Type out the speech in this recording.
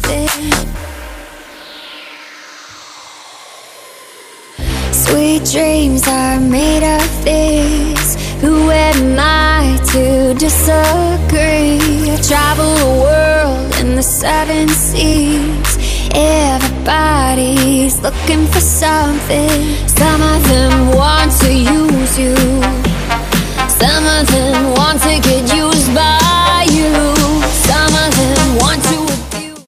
something. Sweet dreams are made of this. Who am I to disagree? I travel the world in the 7 seas. Everybody's looking for something. Some of them want to you